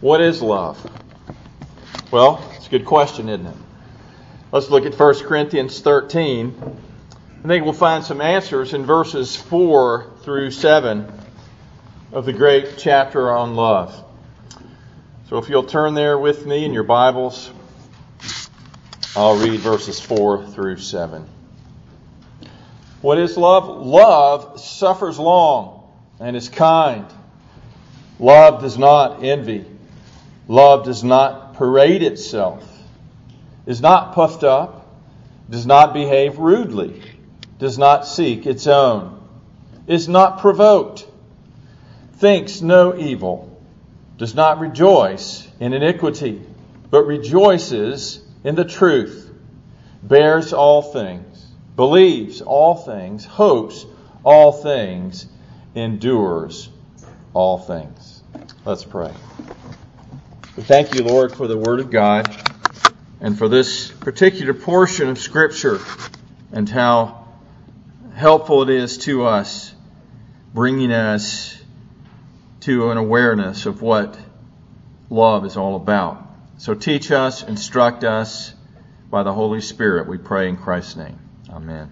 What is love? Well, it's a good question, isn't it? Let's look at 1 Corinthians 13. I think we'll find some answers in verses 4 through 7 of the great chapter on love. So if you'll turn there with me in your Bibles, I'll read verses 4 through 7. What is love? Love suffers long and is kind. Love does not envy. Love does not parade itself, is not puffed up, does not behave rudely, does not seek its own, is not provoked, thinks no evil, does not rejoice in iniquity, but rejoices in the truth, bears all things, believes all things, hopes all things, endures all things. Let's pray. We thank you, Lord, for the Word of God and for this particular portion of Scripture and how helpful it is to us, bringing us to an awareness of what love is all about. So teach us, instruct us by the Holy Spirit, we pray in Christ's name. Amen.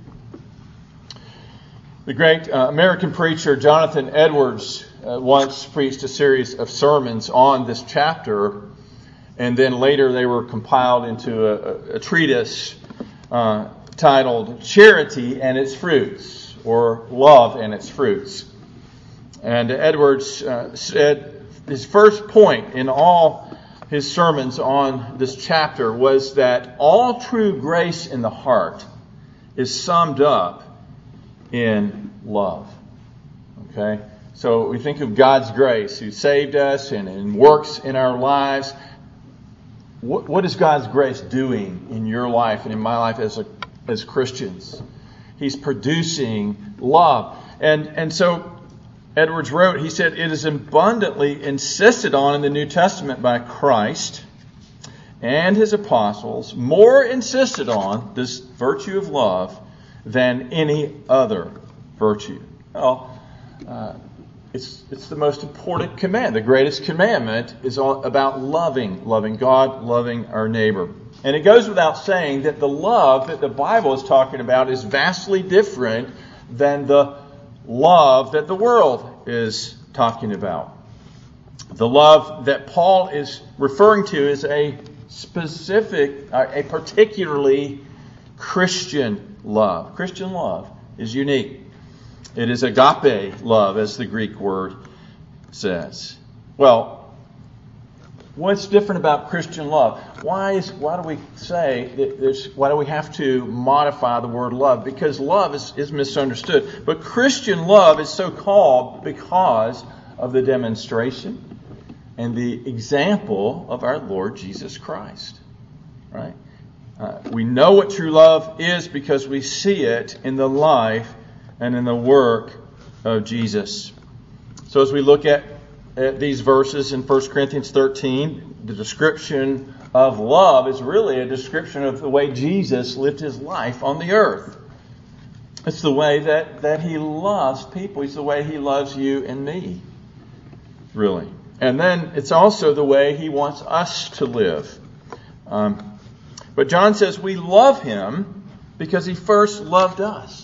The great American preacher Jonathan Edwards once preached a series of sermons on this chapter, and then later they were compiled into a treatise titled Charity and Its Fruits, or Love and Its Fruits. And Edwards said his first point in all his sermons on this chapter was that all true grace in the heart is summed up in love. Okay? So we think of God's grace who saved us and works in our lives. What is God's grace doing in your life and in my life as Christians? He's producing love. And so Edwards wrote, he said, it is abundantly insisted on in the New Testament by Christ and His apostles, more insisted on this virtue of love than any other virtue. Well, it's the most important command. The greatest commandment is all about loving God, loving our neighbor. And it goes without saying that the love that the Bible is talking about is vastly different than the love that the world is talking about. The love that Paul is referring to is a particularly Christian love. Christian love is unique. It is agape love, as the Greek word says. Well, what's different about Christian love? Why do we say that why do we have to modify the word love? Because love is misunderstood. But Christian love is so called because of the demonstration and the example of our Lord Jesus Christ. Right? We know what true love is because we see it in the life and in the work of Jesus. So as we look at these verses in 1 Corinthians 13, the description of love is really a description of the way Jesus lived His life on the earth. It's the way that He loves people. It's the way He loves you and me, really. And then it's also the way He wants us to live. But John says we love Him because He first loved us.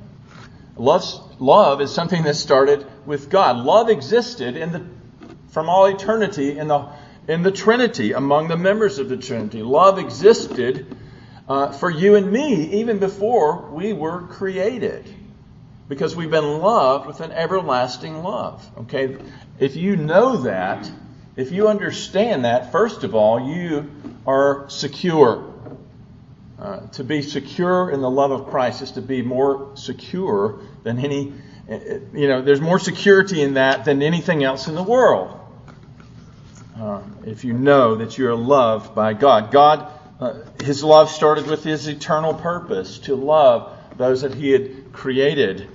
Love is something that started with God. Love existed from all eternity in the Trinity, among the members of the Trinity. Love existed for you and me even before we were created, because we've been loved with an everlasting love. Okay, if you know that, if you understand that, first of all, you are secure. To be secure in the love of Christ is to be more secure than any, there's more security in that than anything else in the world. If you know that you are loved by God. God, His love started with His eternal purpose to love those that He had created.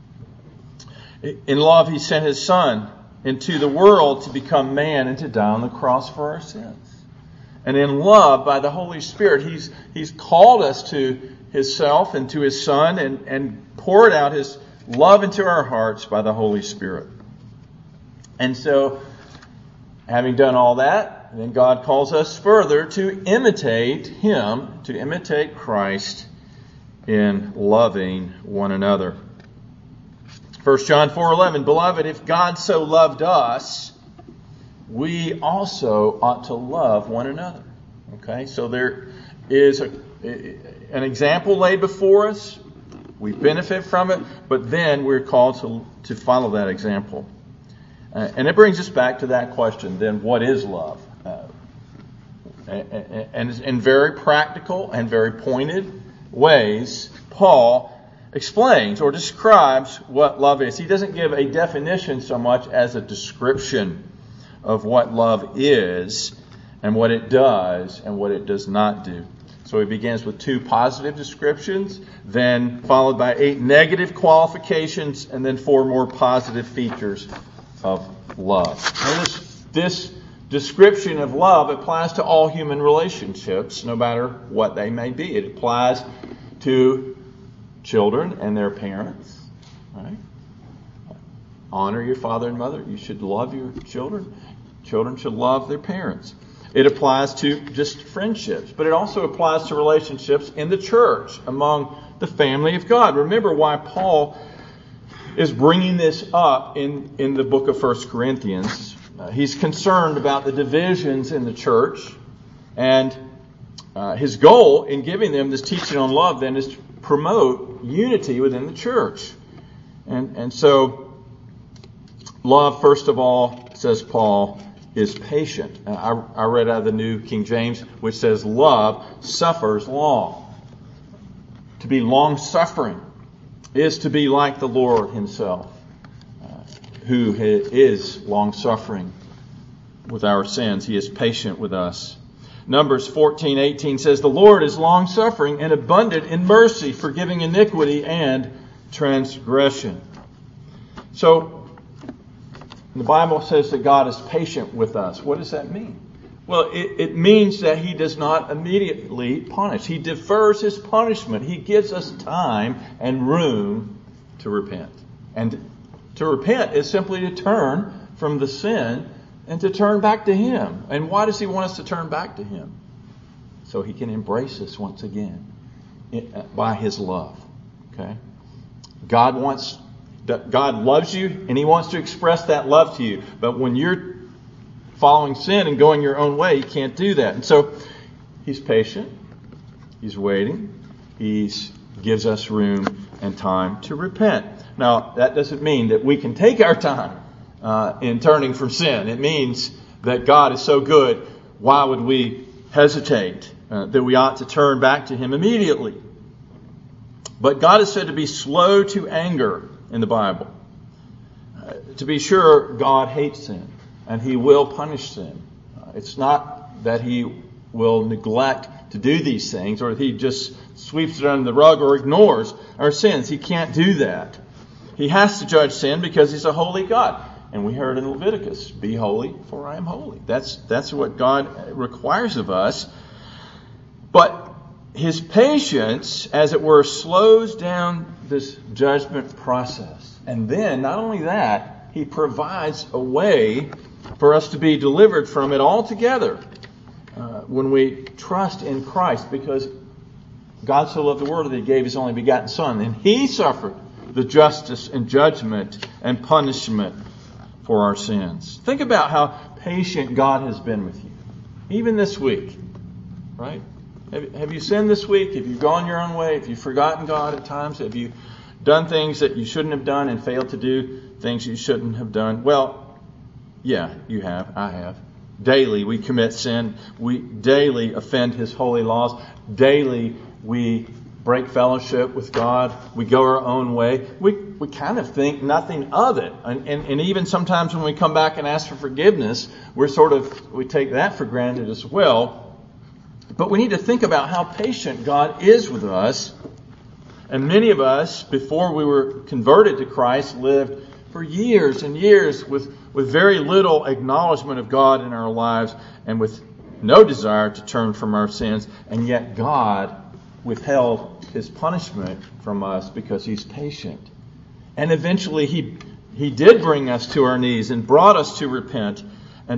In love, He sent His Son into the world to become man and to die on the cross for our sins. And in love, by the Holy Spirit, He's called us to Himself and to His Son and poured out His love into our hearts by the Holy Spirit. And so Having done all that, then God calls us further to imitate Him, to imitate Christ in loving one another. 1 John 4:11, Beloved, if God so loved us, we also ought to love one another. Okay, so there is an example laid before us. We benefit from it, but then we're called to follow that example. And it brings us back to that question, then what is love? And in very practical and very pointed ways, Paul explains or describes what love is. He doesn't give a definition so much as a description of what love is and what it does and what it does not do. So he begins with 2 positive descriptions, then followed by 8 negative qualifications, and then 4 more positive features of love. Now this description of love applies to all human relationships, no matter what they may be. It applies to children and their parents, right? Honor your father and mother. You should love your children. Children should love their parents. It applies to just friendships, but it also applies to relationships in the church, among the family of God. Remember why Paul is bringing this up in the book of 1 Corinthians. He's concerned about the divisions in the church, and his goal in giving them this teaching on love then is to promote unity within the church. And so love, first of all, says Paul, is patient. I read out of the New King James, which says love suffers long. To be long-suffering is to be like the Lord Himself, who is long-suffering with our sins. He is patient with us. Numbers 14:18 says, The Lord is long-suffering and abundant in mercy, forgiving iniquity and transgression. So, the Bible says that God is patient with us. What does that mean? Well, it means that He does not immediately punish. He defers His punishment. He gives us time and room to repent. And to repent is simply to turn from the sin and to turn back to Him. And why does He want us to turn back to Him? So He can embrace us once again by His love. Okay? God loves you, and He wants to express that love to you. But when you're following sin and going your own way, He can't do that. And so He's patient. He's waiting. He gives us room and time to repent. Now, that doesn't mean that we can take our time in turning from sin. It means that God is so good, why would we hesitate? That we ought to turn back to Him immediately. But God is said to be slow to anger in the Bible. To be sure, God hates sin, and He will punish sin. It's not that He will neglect to do these things, or that He just sweeps it under the rug or ignores our sins. He can't do that. He has to judge sin because He's a holy God. And we heard in Leviticus, be holy, for I am holy. That's what God requires of us. But His patience, as it were, slows down this judgment process. And then, not only that, He provides a way for us to be delivered from it altogether when we trust in Christ, because God so loved the world that He gave His only begotten Son, and He suffered the justice and judgment and punishment for our sins. Think about how patient God has been with you, even this week, right? Have you sinned this week? Have you gone your own way? Have you forgotten God at times? Have you done things that you shouldn't have done and failed to do things you shouldn't have done? Well, yeah, you have. I have. Daily we commit sin. We daily offend His holy laws. Daily we break fellowship with God. We go our own way. We kind of think nothing of it. And even sometimes when we come back and ask for forgiveness, we take that for granted as well. But we need to think about how patient God is with us. And many of us, before we were converted to Christ, lived for years and years with very little acknowledgement of God in our lives and with no desire to turn from our sins. And yet God withheld His punishment from us because He's patient. And eventually He did bring us to our knees and brought us to repent and to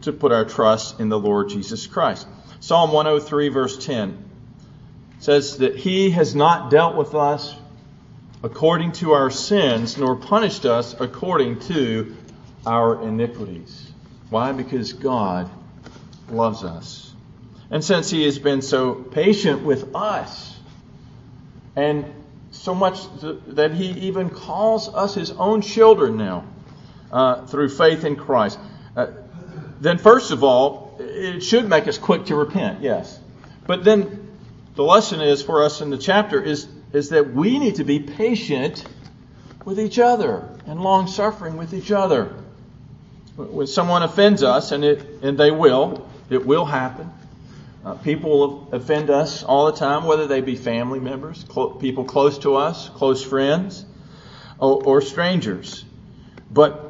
to put our trust in the Lord Jesus Christ. Psalm 103 verse 10 says that He has not dealt with us according to our sins, nor punished us according to our iniquities. Why? Because God loves us. And since He has been so patient with us, and so much that He even calls us His own children now through faith in Christ, then first of all, it should make us quick to repent, yes. But then the lesson is for us in the chapter is that we need to be patient with each other and long-suffering with each other. When someone offends us, and they will, it will happen. People offend us all the time, whether they be family members, people close to us, close friends, or strangers. But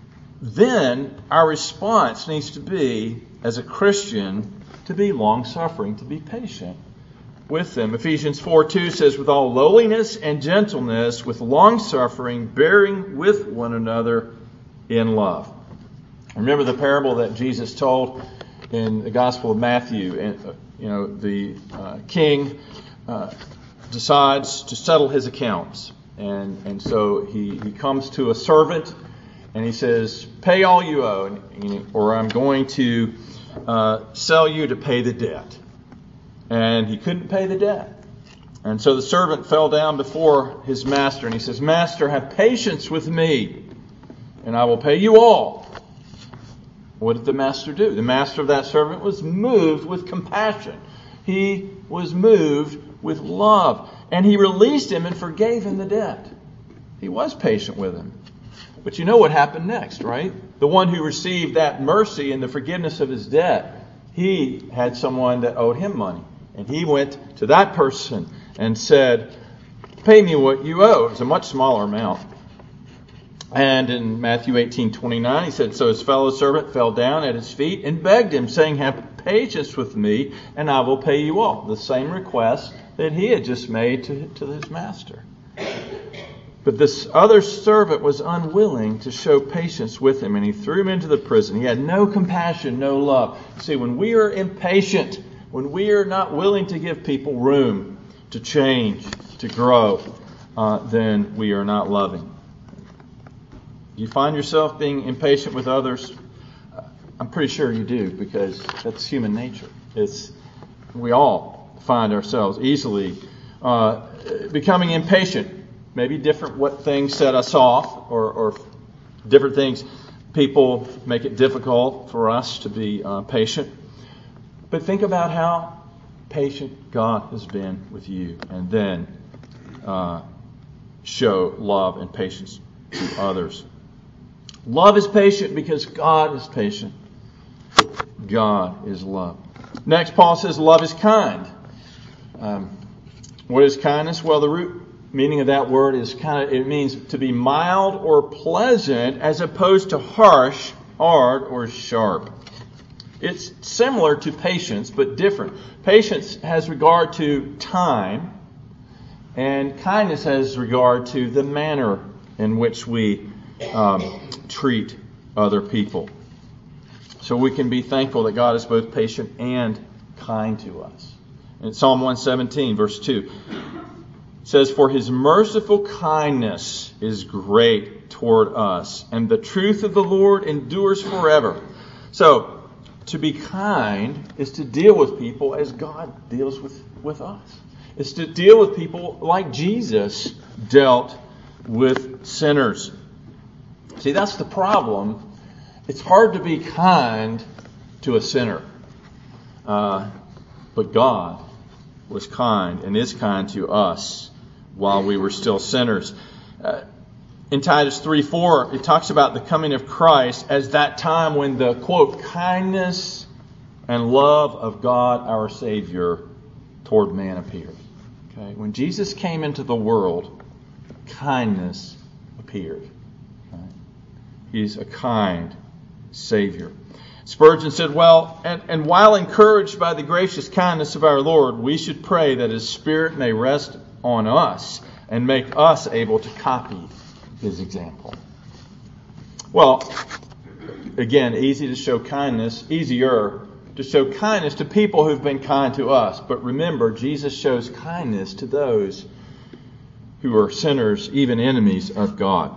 then our response needs to be, as a Christian, to be long-suffering, to be patient with them. Ephesians 4:2 says, with all lowliness and gentleness, with long-suffering, bearing with one another in love. Remember the parable that Jesus told in the Gospel of Matthew. And the king decides to settle his accounts, and so he comes to a servant and he says, "Pay all you owe, or I'm going to sell you to pay the debt." And he couldn't pay the debt, and so the servant fell down before his master and he says, "Master, have patience with me, and I will pay you all." What did the master do? The master of that servant was moved with compassion. He was moved with love. And he released him and forgave him the debt. He was patient with him. But you know what happened next, right? The one who received that mercy and the forgiveness of his debt, he had someone that owed him money. And he went to that person and said, "Pay me what you owe." It was a much smaller amount. And in Matthew 18:29, he said, "So his fellow servant fell down at his feet and begged him, saying, 'Have patience with me, and I will pay you all.'" The same request that he had just made to his master. But this other servant was unwilling to show patience with him, and he threw him into the prison. He had no compassion, no love. See, when we are impatient, when we are not willing to give people room to change, to grow, then we are not loving. You find yourself being impatient with others? I'm pretty sure you do, because that's human nature. We all find ourselves easily becoming impatient. Maybe different what things set us off, or different things, people make it difficult for us to be patient. But think about how patient God has been with you, and then show love and patience to others. Love is patient because God is patient. God is love. Next, Paul says love is kind. What is kindness? Well, the root meaning of that word is it means to be mild or pleasant, as opposed to harsh, hard, or sharp. It's similar to patience, but different. Patience has regard to time, and kindness has regard to the manner in which we treat other people. So we can be thankful that God is both patient and kind to us. In Psalm 117, verse 2, it says, "For His merciful kindness is great toward us, and the truth of the Lord endures forever." So, to be kind is to deal with people as God deals with us. It's to deal with people like Jesus dealt with sinners. See, that's the problem. It's hard to be kind to a sinner. But God was kind and is kind to us while we were still sinners. In Titus 3:4, it talks about the coming of Christ as that time when the, quote, kindness and love of God our Savior toward man appeared. Okay? When Jesus came into the world, kindness appeared. He's a kind Savior. Spurgeon said, well, and while encouraged by the gracious kindness of our Lord, we should pray that His Spirit may rest on us and make us able to copy His example. Well, again, easier to show kindness to people who've been kind to us. But remember, Jesus shows kindness to those who are sinners, even enemies of God.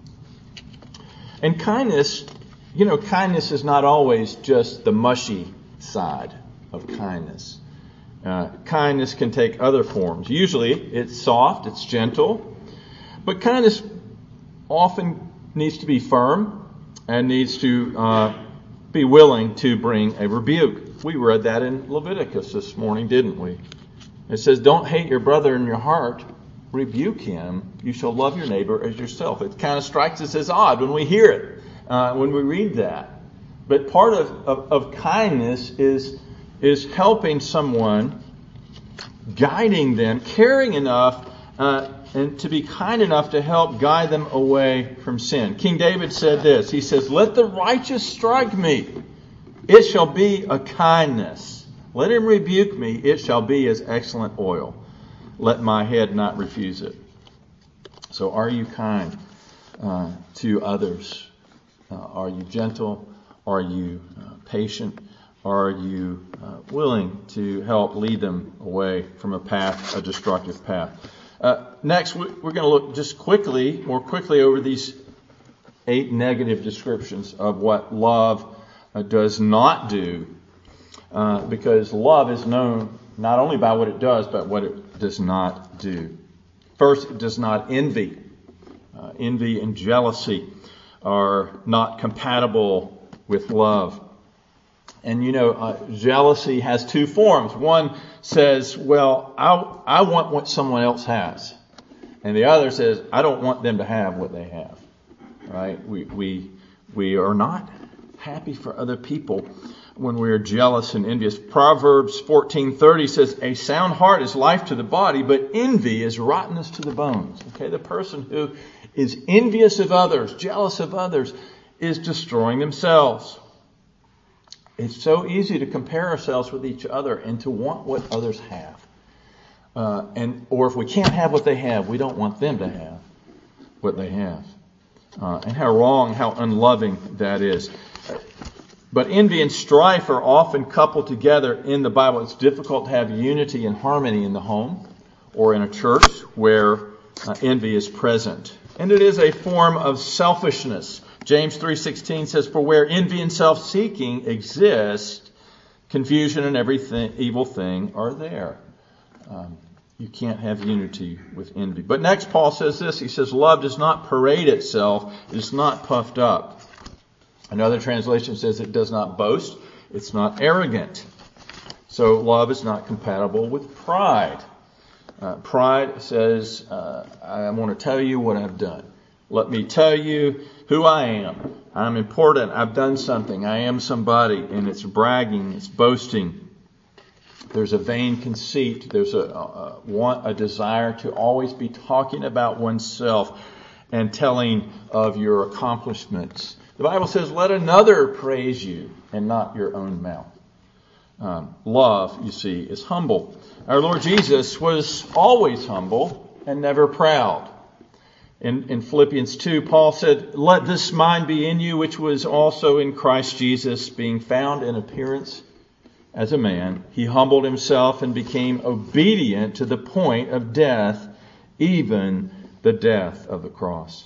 And kindness is not always just the mushy side of kindness. Kindness can take other forms. Usually it's soft, it's gentle, but kindness often needs to be firm and needs to be willing to bring a rebuke. We read that in Leviticus this morning, didn't we? It says, don't hate your brother in your heart, rebuke him. You shall love your neighbor as yourself. It kind of strikes us as odd when we hear it, when we read that. But part of kindness is helping someone, guiding them, caring enough, and to be kind enough to help guide them away from sin. King David said this. He says, let the righteous strike me. It shall be a kindness. Let him rebuke me. It shall be as excellent oil. Let my head not refuse it. So are you kind to others? Are you gentle? Are you patient? Are you willing to help lead them away from a destructive path? Next, we're going to look just more quickly over these 8 negative descriptions of what love does not do, because love is known not only by what it does, but what it does not do. First, it does not envy. Envy and jealousy are not compatible with love. And jealousy has 2 forms. One says, well, I want what someone else has. And the other says, I don't want them to have what they have. Right? We are not happy for other people when we are jealous and envious. Proverbs 14:30 says, a sound heart is life to the body, but envy is rottenness to the bones. Okay, the person who is envious of others, jealous of others, is destroying themselves. It's so easy to compare ourselves with each other and to want what others have. Or if we can't have what they have, we don't want them to have what they have. And how wrong, how unloving that is. But envy and strife are often coupled together in the Bible. It's difficult to have unity and harmony in the home or in a church where envy is present. And it is a form of selfishness. James 3:16 says, for where envy and self-seeking exist, confusion and every evil thing are there. You can't have unity with envy. But next Paul says this. He says, love does not parade itself. It is not puffed up. Another translation says it does not boast. It's not arrogant. So love is not compatible with pride. Pride says, I want to tell you what I've done. Let me tell you who I am. I'm important. I've done something. I am somebody. And it's bragging. It's boasting. There's a vain conceit. There's a desire to always be talking about oneself and telling of your accomplishments. The Bible says, let another praise you and not your own mouth. Love, you see, is humble. Our Lord Jesus was always humble and never proud. In Philippians 2, Paul said, let this mind be in you, which was also in Christ Jesus, being found in appearance as a man. He humbled himself and became obedient to the point of death, even the death of the cross.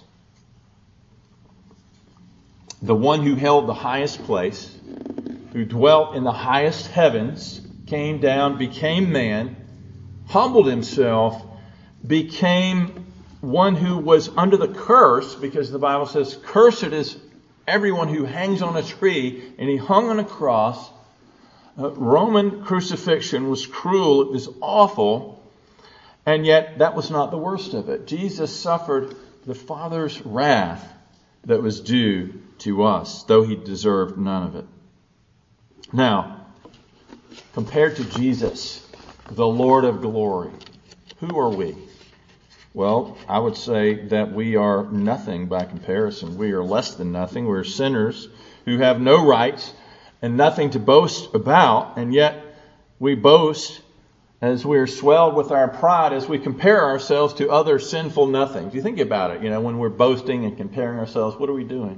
The one who held the highest place, who dwelt in the highest heavens, came down, became man, humbled himself, became one who was under the curse, because the Bible says, cursed is everyone who hangs on a tree, and he hung on a cross. Roman crucifixion was cruel, it was awful, and yet that was not the worst of it. Jesus suffered the Father's wrath that was due to us, though he deserved none of it. Now, compared to Jesus, the Lord of glory, who are we? Well, I would say that we are nothing by comparison. We are less than nothing. We're sinners who have no rights and nothing to boast about, and yet we boast as we are swelled with our pride as we compare ourselves to other sinful nothings. You think about it, when we're boasting and comparing ourselves, what are we doing?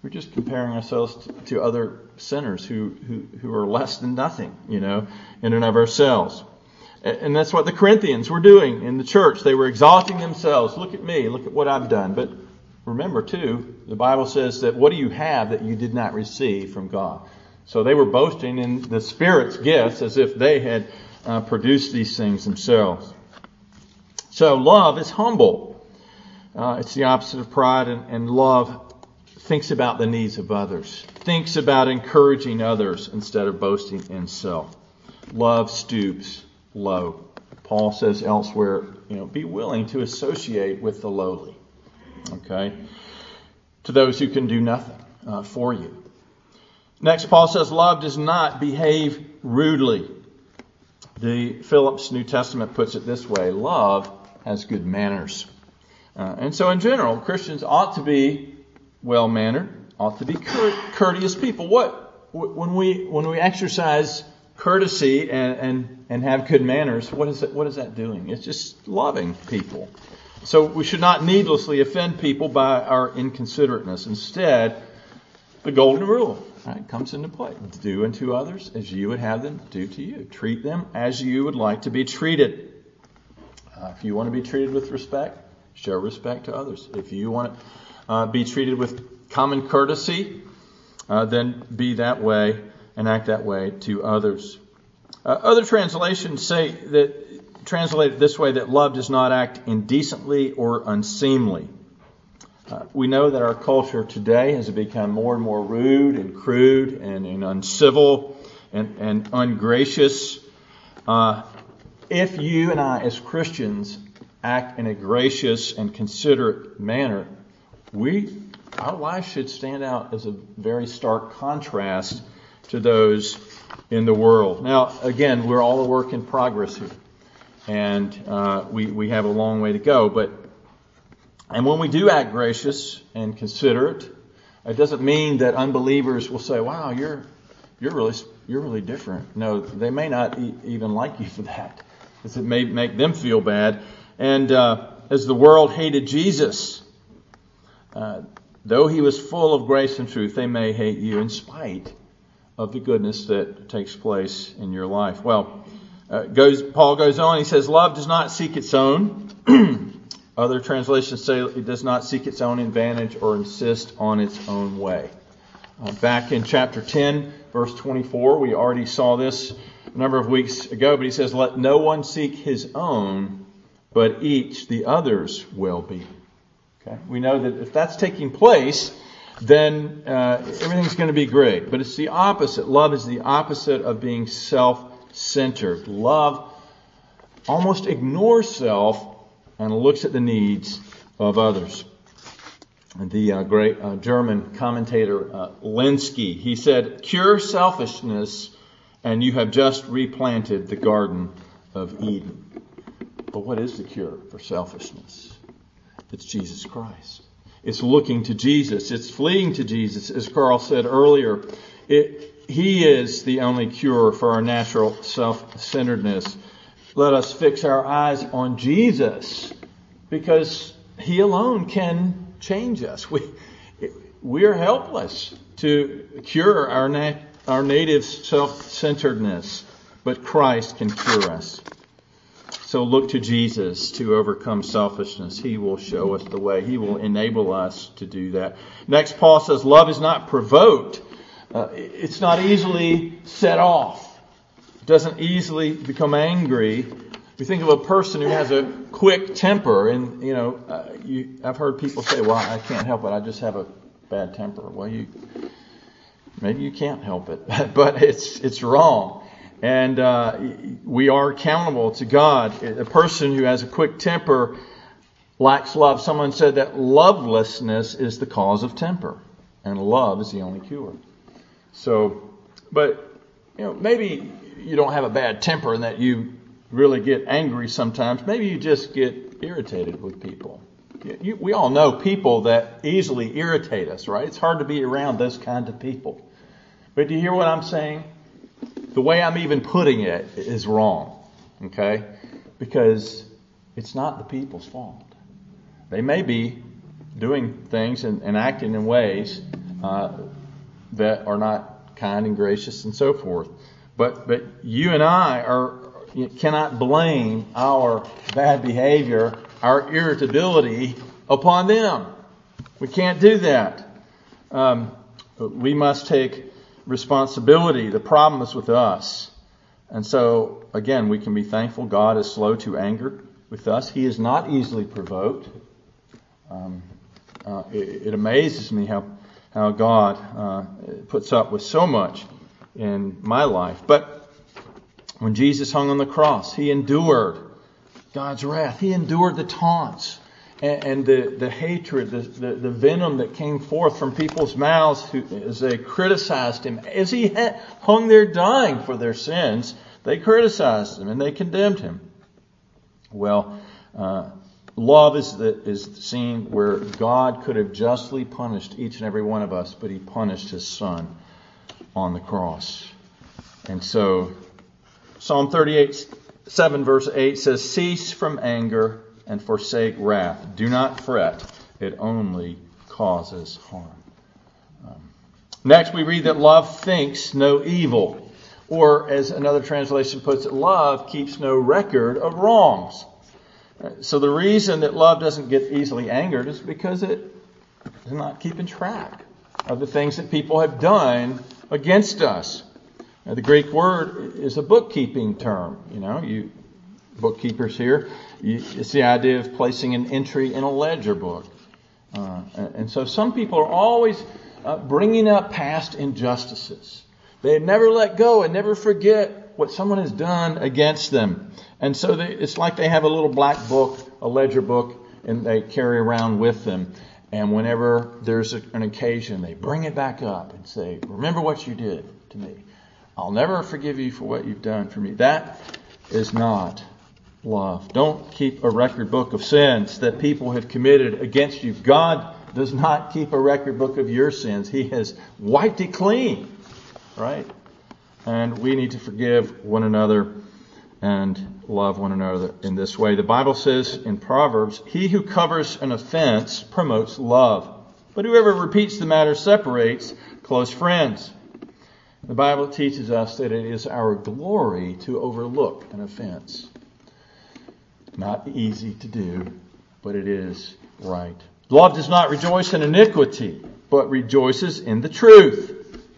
We're just comparing ourselves to other sinners who are less than nothing, in and of ourselves. And that's what the Corinthians were doing in the church. They were exalting themselves. Look at me. Look at what I've done. But remember, too, the Bible says that what do you have that you did not receive from God? So they were boasting in the Spirit's gifts as if they had produced these things themselves. So love is humble. It's the opposite of pride, and love thinks about the needs of others, thinks about encouraging others instead of boasting in self. Love stoops low. Paul says elsewhere, be willing to associate with the lowly. Okay? To those who can do nothing for you. Next, Paul says love does not behave rudely. The Phillips New Testament puts it this way: love has good manners. And so in general, Christians ought to be well-mannered, ought to be courteous people. When we exercise courtesy and have good manners, what is that doing? It's just loving people. So we should not needlessly offend people by our inconsiderateness. Instead, the golden rule, right, comes into play. Do unto others as you would have them do to you. Treat them as you would like to be treated. If you want to be treated with respect, show respect to others. If you want to be treated with common courtesy, then be that way and act that way to others. Other translations translate it this way, that love does not act indecently or unseemly. We know that our culture today has become more and more rude and crude and uncivil and ungracious. If you and I as Christians act in a gracious and considerate manner, our lives should stand out as a very stark contrast to those in the world. Now, again, we're all a work in progress here, and we have a long way to go. And when we do act gracious and considerate, it doesn't mean that unbelievers will say, "Wow, you're really different." No, they may not even like you for that, because it may make them feel bad. And as the world hated Jesus, though he was full of grace and truth, they may hate you in spite of the goodness that takes place in your life. Well, Paul goes on, he says, love does not seek its own. Other translations say it does not seek its own advantage or insist on its own way. Back in chapter 10, verse 24, we already saw this a number of weeks ago, but he says, let no one seek his own, but each the other's well-being. Okay? We know that if that's taking place, then everything's going to be great. But it's the opposite. Love is the opposite of being self-centered. Love almost ignores self and looks at the needs of others. And the great German commentator Lenski, he said, cure selfishness and you have just replanted the Garden of Eden. But what is the cure for selfishness? It's Jesus Christ. It's looking to Jesus. It's fleeing to Jesus. As Carl said earlier, He is the only cure for our natural self-centeredness. Let us fix our eyes on Jesus, because He alone can change us. We are helpless to cure our native self-centeredness, but Christ can cure us. So look to Jesus to overcome selfishness. He will show us the way. He will enable us to do that. Next, Paul says, love is not provoked. It's not easily set off. It doesn't easily become angry. We think of a person who has a quick temper, and I've heard people say, "Well, I can't help it. I just have a bad temper." Well, maybe you can't help it, but it's wrong. And we are accountable to God. A person who has a quick temper lacks love. Someone said that lovelessness is the cause of temper, and love is the only cure. So, but maybe you don't have a bad temper and that you really get angry sometimes. Maybe you just get irritated with people. We all know people that easily irritate us, right? It's hard to be around those kinds of people. But do you hear what I'm saying? The way I'm even putting it is wrong, okay? Because it's not the people's fault. They may be doing things and acting in ways that are not kind and gracious and so forth. But you and I cannot blame our bad behavior, our irritability upon them. We can't do that. We must take responsibility. The problem is with us. And so, again, we can be thankful God is slow to anger with us. He is not easily provoked. It amazes me how God puts up with so much in my life. But when Jesus hung on the cross, He endured God's wrath. He endured the taunts and the hatred, the venom that came forth from people's mouths as they criticized Him. As He hung there dying for their sins, they criticized Him and they condemned Him. Well, love is the scene where God could have justly punished each and every one of us, but He punished His Son on the cross. And so, Psalm 38:7 verse 8 says, "Cease from anger and forsake wrath. Do not fret. It only causes harm." Next, we read that love thinks no evil. Or, as another translation puts it, love keeps no record of wrongs. So the reason that love doesn't get easily angered is because it is not keeping track of the things that people have done against us. Now, the Greek word is a bookkeeping term. You bookkeepers here, it's the idea of placing an entry in a ledger book. And so some people are always bringing up past injustices. They never let go and never forget what someone has done against them. And so it's like they have a little black book, a ledger book, and they carry around with them. And whenever there's an occasion, they bring it back up and say, "Remember what you did to me. I'll never forgive you for what you've done for me." That is not love. Don't keep a record book of sins that people have committed against you. God does not keep a record book of your sins. He has wiped it clean. Right? And we need to forgive one another and love one another in this way. The Bible says in Proverbs, "He who covers an offense promotes love, but whoever repeats the matter separates close friends." The Bible teaches us that it is our glory to overlook an offense. Not easy to do, but it is right. Love does not rejoice in iniquity, but rejoices in the truth.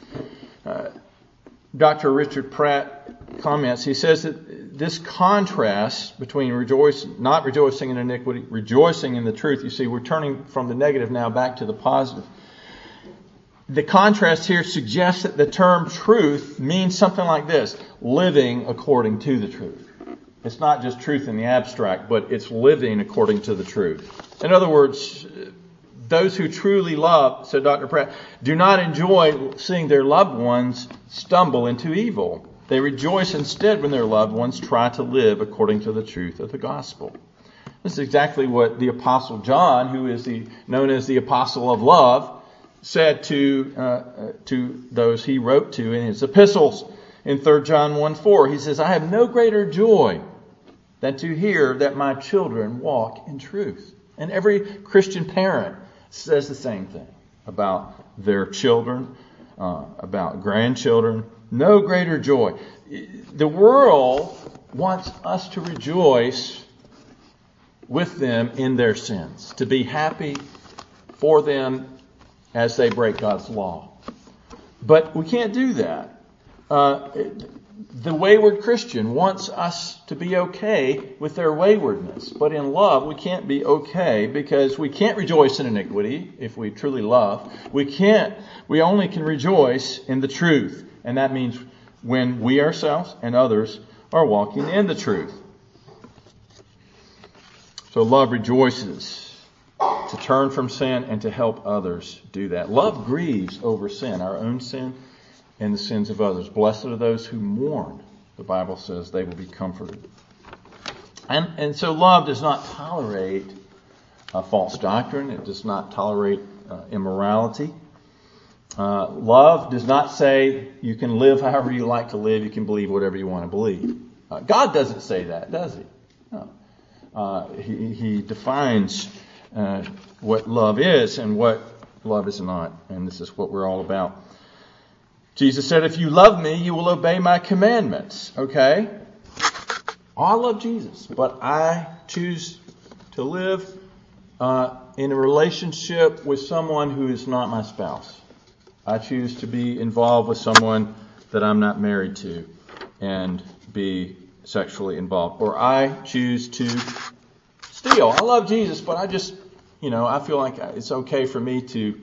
Dr. Richard Pratt comments, he says that this contrast between not rejoicing in iniquity, rejoicing in the truth, you see, we're turning from the negative now back to the positive. The contrast here suggests that the term truth means something like this: living according to the truth. It's not just truth in the abstract, but it's living according to the truth. In other words, those who truly love, said Dr. Pratt, do not enjoy seeing their loved ones stumble into evil. They rejoice instead when their loved ones try to live according to the truth of the gospel. This is exactly what the Apostle John, who is known as the Apostle of Love, said to those he wrote to in his epistles. In 3 John 1:4, he says, "I have no greater joy than to hear that my children walk in truth." And every Christian parent says the same thing about their children, about grandchildren. No greater joy. The world wants us to rejoice with them in their sins, to be happy for them as they break God's law. But we can't do that. The wayward Christian wants us to be okay with their waywardness. But in love, we can't be okay, because we can't rejoice in iniquity if we truly love. We only can rejoice in the truth. And that means when we ourselves and others are walking in the truth. So love rejoices to turn from sin and to help others do that. Love grieves over sin, our own sin and the sins of others. Blessed are those who mourn. The Bible says they will be comforted. And so love does not tolerate false doctrine. It does not tolerate immorality. Love does not say you can live however you like to live. You can believe whatever you want to believe. God doesn't say that, does He? No. He defines what love is and what love is not. And this is what we're all about. Jesus said, if you love me, you will obey my commandments. Okay? I love Jesus, but I choose to live in a relationship with someone who is not my spouse. I choose to be involved with someone that I'm not married to and be sexually involved. Or I choose to steal. I love Jesus, but I just, I feel like it's okay for me to,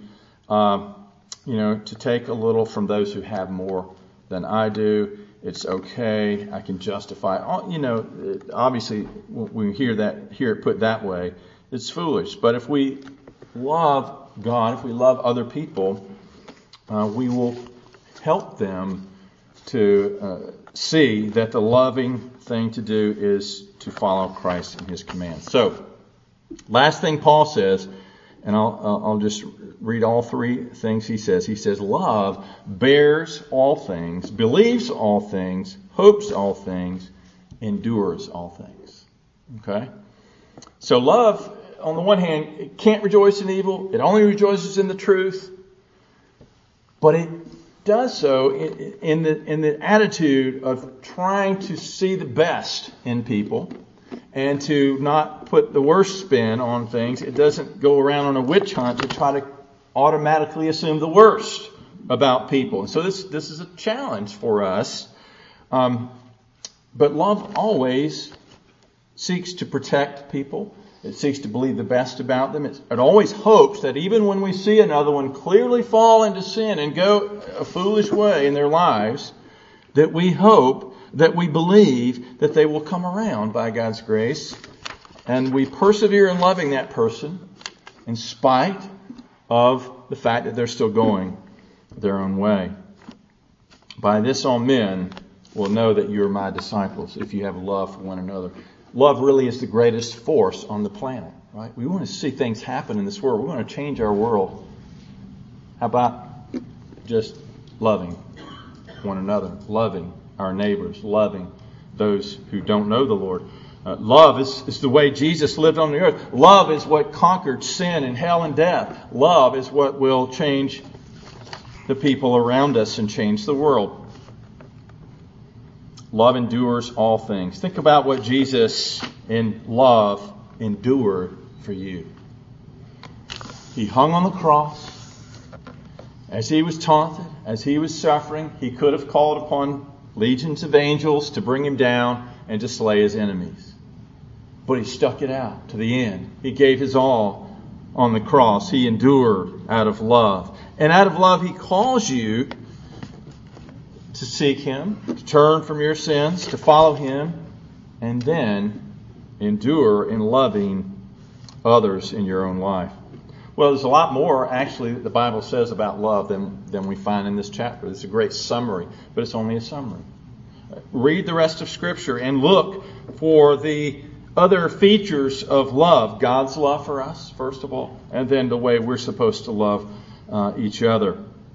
to take a little from those who have more than I do. It's okay. I can justify. Obviously, when we hear it put that way, it's foolish. But if we love God, if we love other people, we will help them to see that the loving thing to do is to follow Christ and His commands. So, last thing Paul says, and I'll just read all three things he says. He says, love bears all things, believes all things, hopes all things, endures all things. Okay? So love, on the one hand, it can't rejoice in evil. It only rejoices in the truth. But it does so in the attitude of trying to see the best in people and to not put the worst spin on things. It doesn't go around on a witch hunt to try to automatically assume the worst about people. And so this is a challenge for us. But love always seeks to protect people. It seeks to believe the best about them. It always hopes that even when we see another one clearly fall into sin and go a foolish way in their lives, that we hope, that we believe that they will come around by God's grace. And we persevere in loving that person in spite of the fact that they're still going their own way. By this all men will know that you are my disciples, if you have love for one another. Love really is the greatest force on the planet, right? We want to see things happen in this world. We want to change our world. How about just loving one another, loving our neighbors, loving those who don't know the Lord? Love is the way Jesus lived on the earth. Love is what conquered sin and hell and death. Love is what will change the people around us and change the world. Love endures all things. Think about what Jesus in love endured for you. He hung on the cross. As He was taunted, as He was suffering, He could have called upon legions of angels to bring Him down and to slay His enemies. But He stuck it out to the end. He gave His all on the cross. He endured out of love. And out of love He calls you to seek Him, to turn from your sins, to follow Him, and then endure in loving others in your own life. Well, there's a lot more, actually, that the Bible says about love than we find in this chapter. It's a great summary, but it's only a summary. Read the rest of Scripture and look for the other features of love. God's love for us, first of all, and then the way we're supposed to love each other.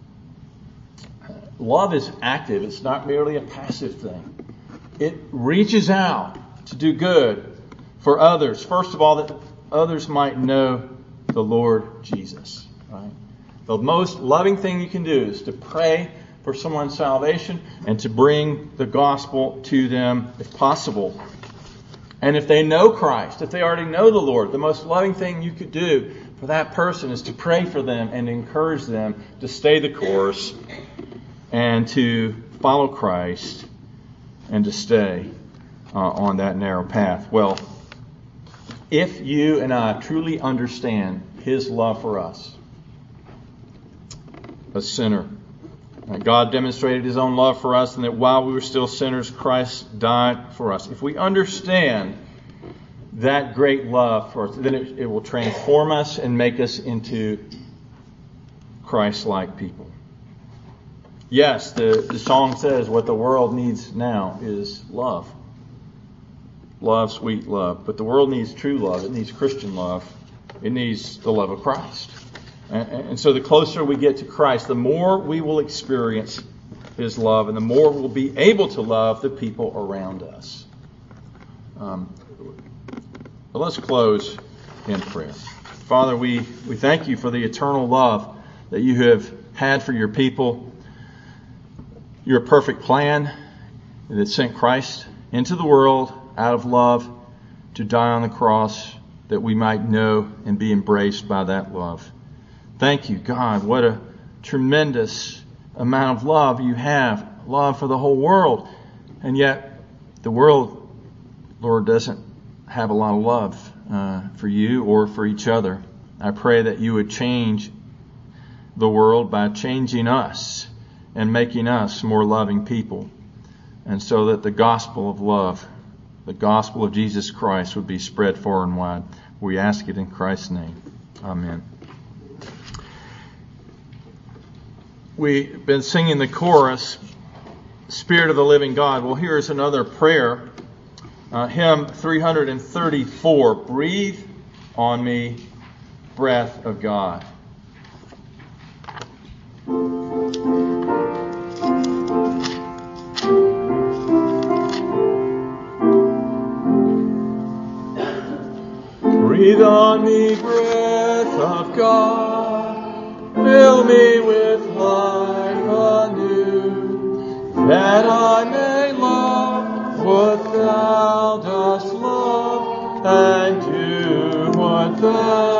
Love is active. It's not merely a passive thing. It reaches out to do good for others. First of all, that others might know the Lord Jesus. Right? The most loving thing you can do is to pray for someone's salvation and to bring the gospel to them if possible. And if they know Christ, if they already know the Lord, the most loving thing you could do for that person is to pray for them and encourage them to stay the course and to follow Christ and to stay on that narrow path. Well, if you and I truly understand His love for us, a sinner, God demonstrated His own love for us, and that while we were still sinners, Christ died for us. If we understand that great love for us, then it will transform us and make us into Christ-like people. Yes, the song says what the world needs now is love. Love, sweet love. But the world needs true love. It needs Christian love. It needs the love of Christ. And so the closer we get to Christ, the more we will experience His love and the more we'll be able to love the people around us. But let's close in prayer. Father, we thank You for the eternal love that you have had for your people, your perfect plan that sent Christ into the world out of love to die on the cross that we might know and be embraced by that love. Thank you, God. What a tremendous amount of love you have. Love for the whole world. And yet the world, Lord, doesn't have a lot of love for you or for each other. I pray that you would change the world by changing us and making us more loving people. And so that the gospel of love, the gospel of Jesus Christ, would be spread far and wide. We ask it in Christ's name. Amen. We've been singing the chorus, Spirit of the Living God. Well, here's another prayer. Hymn 334, Breathe on Me, Breath of God. Breathe on me, breath of God, fill me with life anew, that I may love what Thou dost love, and do what Thou